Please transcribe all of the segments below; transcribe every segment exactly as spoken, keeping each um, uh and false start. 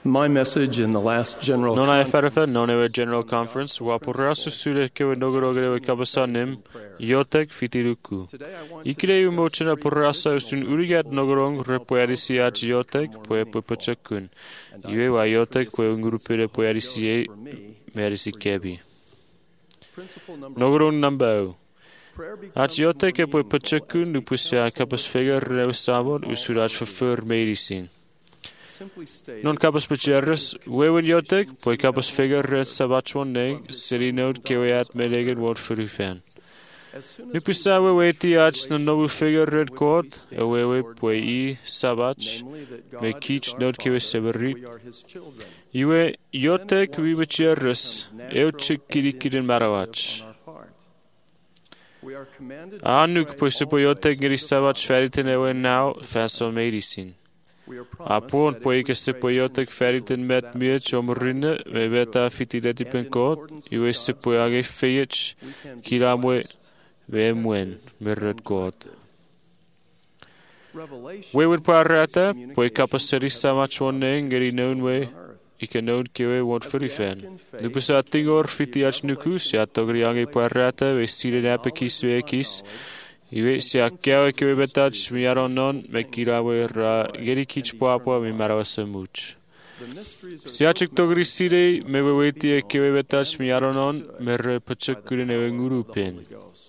My message in the last general Non ai conference farafa, non e General Conference, wa porrasu sure ke we nogorogere we kabasanim, yotek fitiruku. Ikire u mochena porrasa usun urigat nogorong repoerisi ach yotek, poe popachakun. Iwe wa yotek poe ungurupere poerisi merisi kebi. Nogorong nambau. Ach yotek e poe pachakun nu pusia kapas fegar reu sabot usurach verfur medisin. Non kapos pacheres, wewen jotek, poi kapos fegar red sabachwan neg, seri nood keweat medegen word verufan. Nu pisawe weti ach no nobu fegar red koot, ewewe poi i sabach, me kich nood kewe seberit. Iwe jotek we pacheres, eo chik kirikirin marawach. Anuk poi sepo jotek ngeri sabach feriten ewe now, faso medisin. Apon poi ke se poi jotek feriten met miet omrinne, we beta fitideti penkot, iwe se poi age feyech, kiramwe, we mwen, merret god. We would parata, poi kapaseri samachwan ngeri noon we, ike noon kewe word verifan. Nupus atingor fitiach nukus, ja togri age parata, we sire napekis we kis, Iwe si akkeawe kewe betach mi aronon me kirawe ra geri kich poapua mi marawasa much. Si achik togri sire me weweti e kewe betach mi aronon me re pachakurin ewe ngurupen.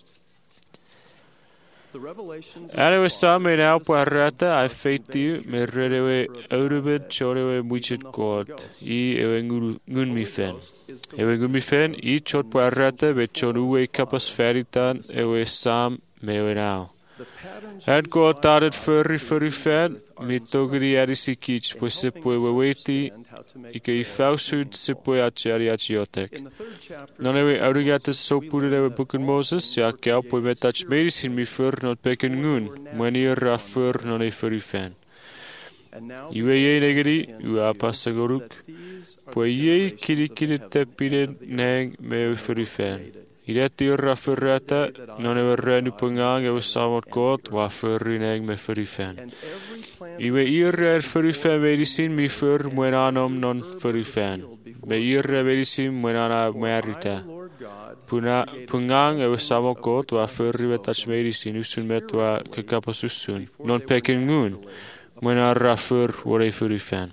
Anewe sa me nao po arrata ai feiti me re rewe aurubed chorewe muchit god i ewe ngun mi fen. Ewe ngun mi fen i chot po arrata be chon uwe kapas feritan ewe sam mewe now. Het god tadet furry furry fan, mi togri erisi kich, po sepoe weweti, ike i fausud sepoe achari achiotek. Non ewe aurigates sopure ewe buken Moses, ja kea po metach medisin mi fur not peken ngun, mwenir ra fur non e furry fan. Iwe ye negeri, ue apasagoruk, po ye kiri kiri tepire neng mewe furry fan. Ireti urra furrata, non e verrenu pungang e samot kot, wa furrineg me furrifen. Iwe irre er furrifen medisin mi fur muenanom non furrifen. Me irre medisin muenana merita. Puna pungang e samot kot, wa furrivetach medisin usun met wa kakapos usun. Non pekengun, muenarra fur wore furrifen.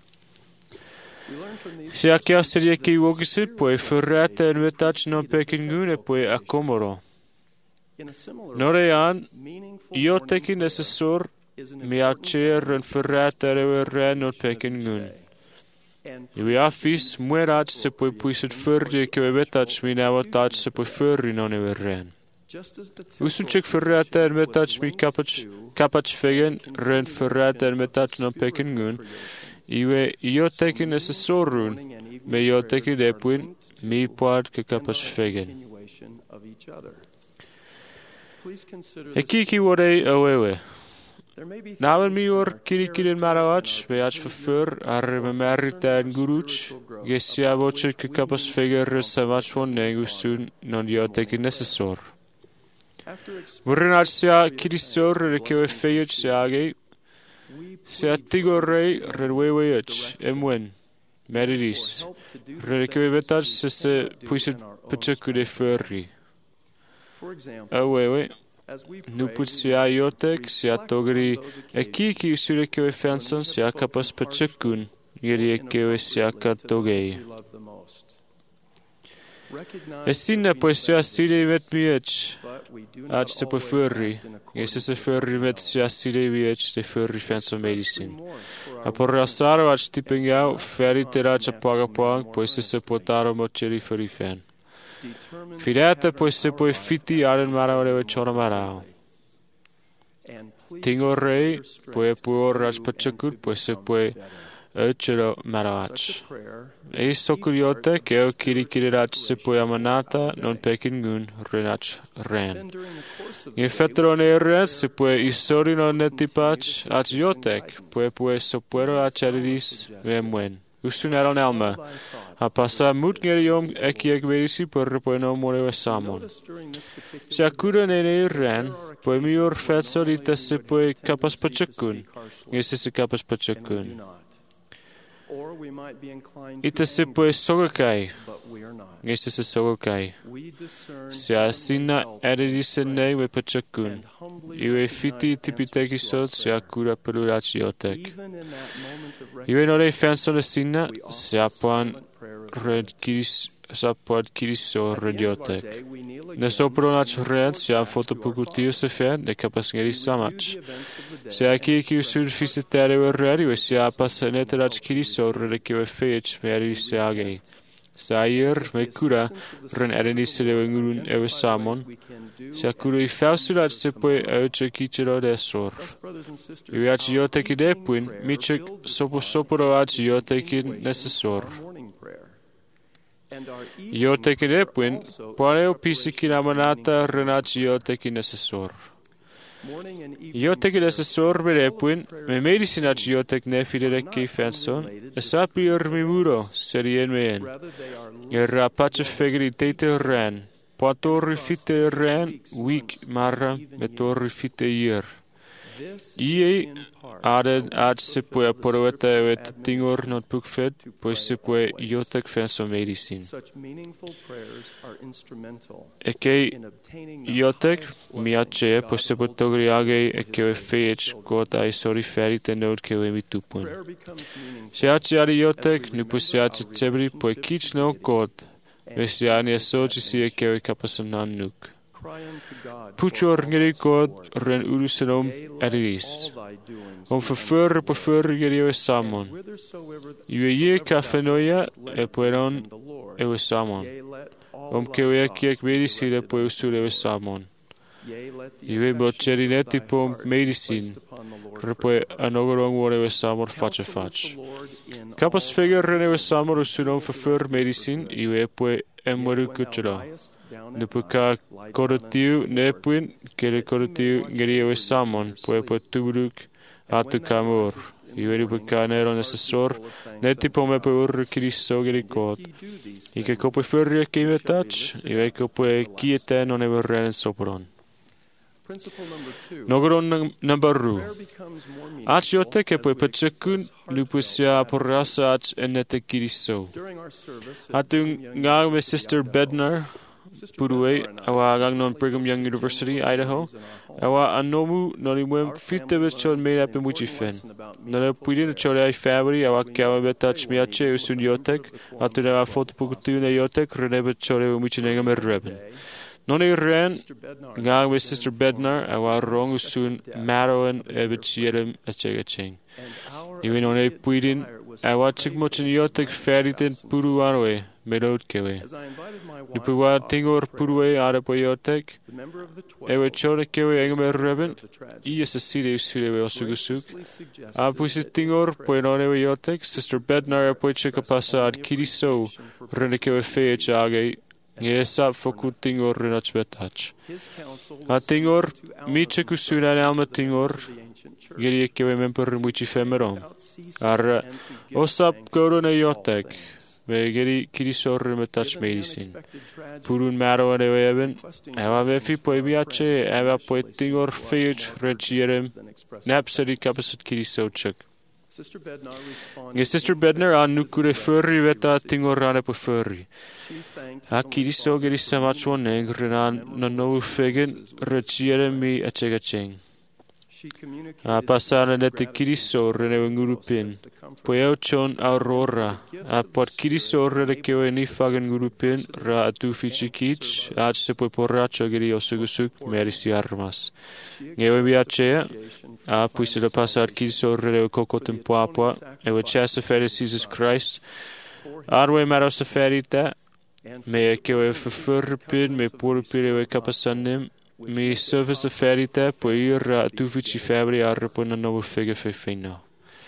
Si a serie ki wogisit poi furrata en vetach non pekengun e poi a komoro. Norean, io teki necessor mi acer en furrata rewe ren non pekengun. Iwi afis muerach se poi puisit furri ke vetach mi navotach se poi furri non e ren. Usunchik furrata en vetach mi kapach kapach fegen ren furrata en vetach non pekengun. Iwe io teki necessorun, me io teki depuin, mi poad ke kapas fegen. E kiki wore awewe. Nawen mi or kirikirin marawach, be ach verfur, arre me merita en guruch, gesia voce ke kapas feger samach von negusun, non io teki necessor. Wurin ach sia kirisor re kewe feyech seage, Se atigorrei redwewech emwen meriris rekevetach se se puisit pachakude furri. Awewe nu put sia yotek sia togri ekiki usure kewe fanson sia kapas pachakun geri kewe sia katogei. Esina pues sia sire met miech ach se po furri. Ese se furri met sia sire miech de furri fanson medisin. A por rasaro ach tipengau ferite racha paga pang pues se potaro mocheri furri fan. Firata pues se po fiti aren marao chora marao. Tingo rei poe puor rach pachakut pues se poe Öchero marach. E sokuriote keo kirikirach se poe amanata non pekingun renach ren. In fetron erres se poe isori non netipach ach yotek poe poe sopuero acharidis vemwen. Usun eron elma. A pasa mutgerium ekiek verisi por poe no more samon. Se akura nene ren poe mior fetsorita se poe kapas pachakun. Ese se kapas pachakun. Or we might be inclined Ita to se anger, poe sogakai. but we are not. Ngesta se sogakai. We discern Sia sina heavenly help eredi as we senei pray, we pachakun. and humbly Iwe recognize fiti tipiteki answers to our sot sia prayer. kura perurachi otek. Even in that moment of Iwe no rei recognition, fansona sina we offer sia a pan silent prayer of red kiris sa pod kiriso At the end of our radiotek. day, we kneel again Ne sopronach and red report sia back to our fotopukutiu se Father. fe ne kapas ngeri We samach. review the events of the day Sia and ki ki express usur fisitere we rari we sia pas neterac kiriso reke we fech meri sia gei. Sair me kura ren ereni sere we ngurun ewe samon. Sia kura I fausurat se poe euche kichero desor. Iwe aci yote ki depuin, michek sopo soporo aci yote ki nesesor. Yote ki depuin, poareo pisi ki namanata ren aci yote ki nesesor. Yote ki nesesor me depuin, me medisin aci yote ki nefidere ki fenson, esapi urmi muro, serien meen. Erra pace fegri teite ren. Poator rifite ren, week marra, metor rifite year. Ie aden ad se poe poroeta et tingor not bookfed, pois se poe iotek fenso medicin. Eke iotek miace, pois se potogri agei eke feich god ai sori ferite nod ke we mitupun. Se aci ari iotek, nu pois se aci tebri poe kich no god. Vestiani e soci si e kewe kapasanan nuk. Puchor ngeri god ren urusenom eris. Om verfur pefur geri e samon. Iwe ye kafenoia e pueron e we samon. Om kewe kiek medicine po usure we samon. Iwe bocerineti pom medicine. Repoe anogorong wore we samon fache fach. Kapas figure rene we samon usunom verfur medicine iwe poe emweru kuchera. Nupuka korotiu nepuin kere korotiu ngeri we samon poe poe tuburuk atu kamur. Iwe nupuka nero nesesor neti pome poe ur kiriso geri god. Ike kope furrie kime tach iwe kope kiete non ever renen sopron. Nogoron nambaru. Ach yote ke poe pachakun lupusia porrasa ach enete kiriso. Atu ngag me Sister Bednar Purue, awa gagnon Brigham Young University, Idaho. Awa anomu nonimwem fitebes chon made up in Wichifen. Nana puidin chore ai fabri, awa kawa betach miache usun yotek, atu awa fotopukutu ne yotek, renebe chore umichinega me reben. Noni ren, gang with Sister Bednar, awa rong usun maroen ebet yerem echegaching. Even on a puidin, awa chikmochin yotek feriten puruanwe, medot kewe. Nupuwa tingor purue are poyotek, ewe chore kewe engme reben, ies a sire usulewe osugusuk. Apusis tingor poenonewe yotek, Sister Bednar apoicheka pasa ad kiriso, renekewe feech age, Yesa foku tingor renach betach. A tingor, miche kusunan alma tingor, geri kewe memper muchi femerom. Ar osap korone yotek, ve geri kirisor remetach medicine. Purun maro ane weben, eva vefi poe miache, eva poe tingor feich rechierem, napseri kapasat kirisochak. Ge Sister Bednar a nukure furri veta tingor rane po furri. A kiriso geri samachwan neng renan na no fegen rechierem mi achegacheng. A pasare nete kiriso rene ngurupin. Poeo chon aurora. A pot kiriso rene kewe ni fagen ngurupin ra atu fichi kich. Ach se poi porracho geri osugusuk merisi armas. Ngewe biachea. A puise de pasar kiriso rene kokotin poapua. Ewe chasa fere Jesus Christ. Arwe maro saferita. Me kewe verfurpin me porpin ewe kapasanim. Mi service a ferite, poi ir tu vici febri arpo na novo fege fe fino.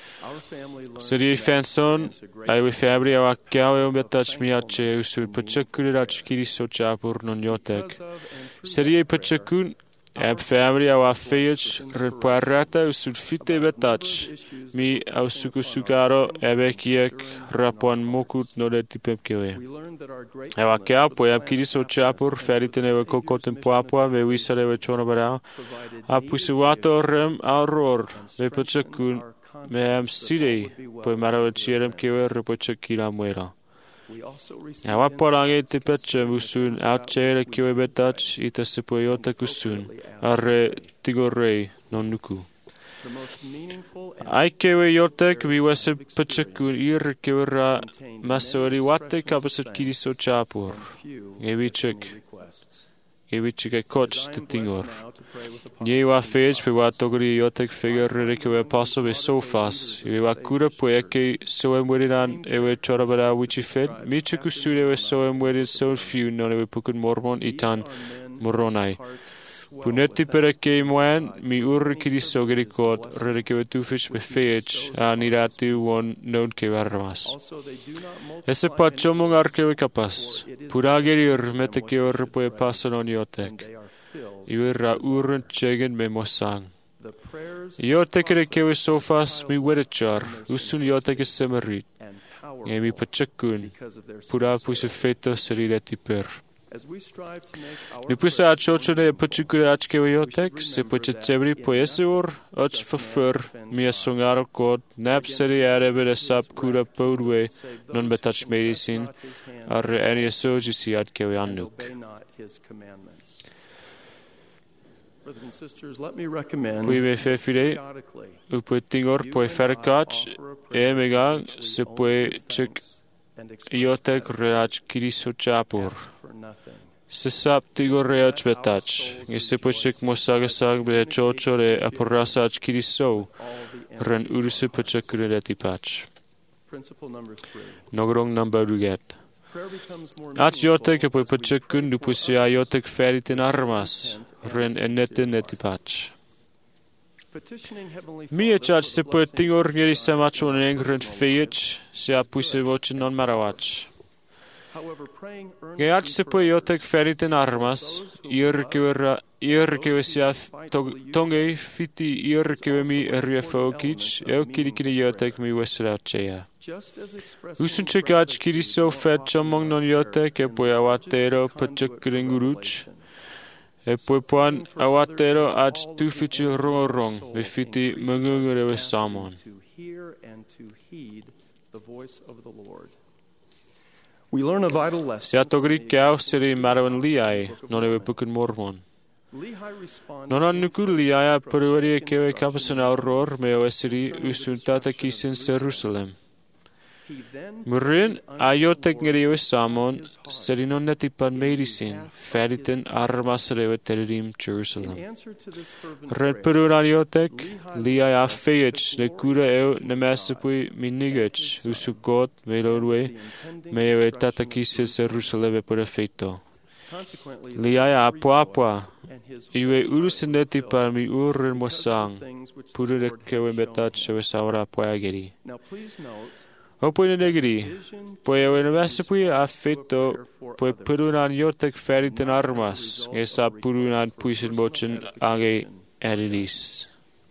Seri fanson, ai we febri a kiao e betach mi ace usul pachakun rach kiri socha por non yotek. Seri pachakun ab febri a feich reparata usul fite betach mi au suku sukaro ebe kiek rapon mokut no de tipem kewe. Ewa kea poi ab kiri socha por ferite ne kokoten poapua ve wisare ve chona barao. A pusuato rem auror ve pachakun me am siri po marawa chierem kewe repo chakira muera. Awa porange te pecha musun outchere kewe betach ita sepoyota kusun arre tigorei non nuku. Ai kewe yotek mi wase pachakun ir kewe ra masori wate kapasat kiriso chapur. Gewichek. Gewichek e coach te tingor. Nye wa fej pe wa togri yotek figure re kewe paso be so fast. Iwe wa kura po eke so emwerinan ewe chorabara wichi fed. Miche kusure we so emwerin so few non ewe pukun mormon itan moronai. Puneti per ke moen mi ur kiriso gerikot re kewe tufish be fej a nirati won non ke varmas. Ese pachomong ar kewe kapas. Purageri ur mete ke ur po e paso non yotek. Iwe ra urun chegen me mosang. Yotek re kewe sofas mi wedechar. Usun yotek e semerit. E mi pachakun. Pura puse feto serireti per. Nu pusa achochore e pachukure achkewe yotek, se pachachebri po esur, och fafur, mi asungaro kod, nap seri arebere sap kura podwe, non betach medicine, arre eni asojisi atkewe annuk. Pui me fefire, upo tingor po e ferkach, e megang se po e chik yotek reach kiriso chapur. Se sap tigor reach betach, e se po chik mosagasag be chochore aporasach kiriso, ren urse pachakure reti patch. Nogrong number ruget. Ach yotek e po pachakun dupusi a yotek ferit in armas, ren enete neti patch. Mi e chach se po tingor geri samachon engren feit, se apuse voce non marawach. Geach se po yotek ferit in armas, ir kewe ir kewe siaf tonge fiti ir kewe mi riefokich, eo kiri kiri yotek mi wesrachea. Usun chekach kiri so fet chamong non yotek e po awatero pachakringuruch. E poi puan awatero ach tufichi rorong befiti mungungure we samon. We learn a vital lesson. Sia togri kau seri marawan liai non ewe pukun mormon. Non an nuku liai peruari e kewe kapasan auror me o seri usun tata kisin Jerusalem. Murin ayotek ngeri ewe samon seri non netipan medicine feriten armas rewe terim Jerusalem. Ren perun ayotek liai a feyech ne kura eo ne masapui minigech usukot me lorwe me ewe tata kisin Jerusalem e pura feito. Liai a apua apua iwe urusin netipan mi urren mosang pura kewe metach ewe saura apua ageri. Opo in negri, poi ewe ne masapui a feito, poi perunan yotek feriten armas, e sa perunan puisin mochen ange erilis.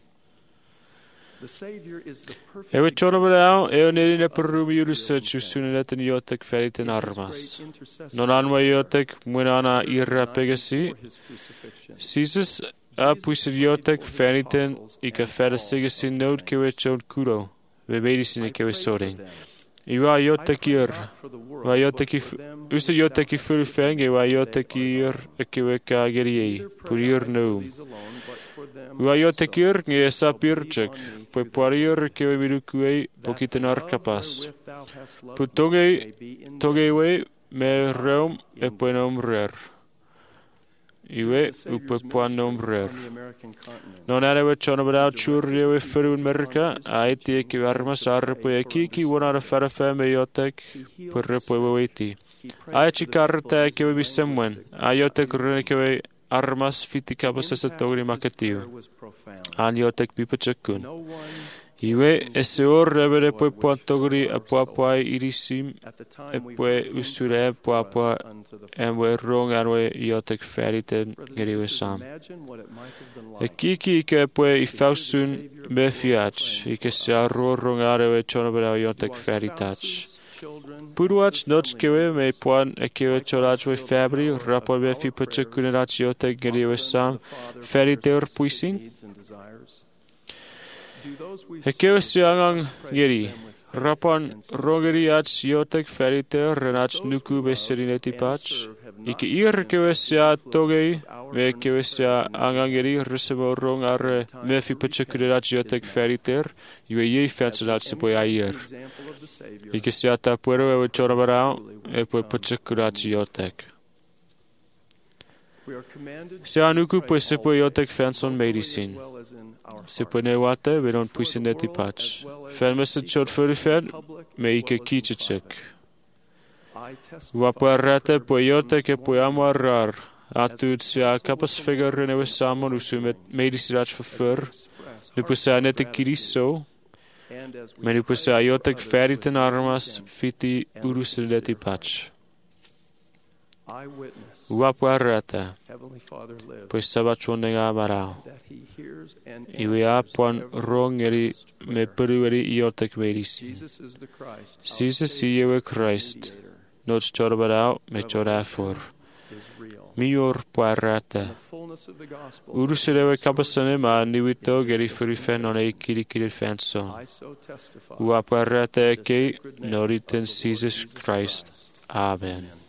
Ewe chorabadao, ewe nerine perumi urusach usunenetan yotek feriten armas. Non anwa yotek muenana irra pegasi, Jesus a puisin yotek feriten ika ferasigasin nod kewe chon kuro. We medicine kewe soring. Iwa yotekir. Wa yotekir. Usa yotekir feng e wa yotekir kewe kageri. Purir no. Wa yotekir nge sapirchek. Po parir kewe virukue pokitenar kapas. Putoge togewe me reum e poenom rer. Iwe upe puan nombrer. Non arewe chonabadao churrewe ferun America, aiti eki armas arrepo eki ki wonara farafe me yotek purrepo eweti. Aichi karta ekewe bisemwen, ayotek rekewe armas fiti kapos esa togri makatiu. An yotek pipachakun. Iwe ese or rebere poi puan togri apuapuai irisim e poi usure apuapua enwe rong anwe yotek feriten geriwe sam. E kiki ike poi i fausun me fiach, ike se arro rong arewe chonabera yotek feritach. Puruach noch kewe me puan e kewe cholachwe fabri rapor me fi pachakunarach yotek geriwe sam feriteur puisin. He keus angang geri. Rapan rogeri ats yotek feriter renats nuku beserineti patch. Ike ir kewesya togei me kewesya angangeri rusemo rong arre mefi pachakudats yotek feriter yue ye fetsadat sepoy ayer. Ike siata puero ewe chorabarao epo pachakudats yotek. Sia nuku pues sepoy yotek fenson medicine. Sepoy newate we don't puisineti patch. Fen mesed chot furifen me ike kichichek. Waparate poyote ke poyamarar. Atud sia kapas figure newe samon usumet medisirach verfur. Nu pusa nete kiriso. Me nu pusa yotek feriten armas fiti urusideti patch. Waparate. Pues sabachonega barao. Iwe apon rongeri me perueri yotek medicine. Jesus iwe Christ. Nots chorbarao me chorafor. Mior parate. Urusirewe kapasane ma niwito geri furifen on e kiri kiri fenson. Waparate ke noriten Jesus Christ. Amen.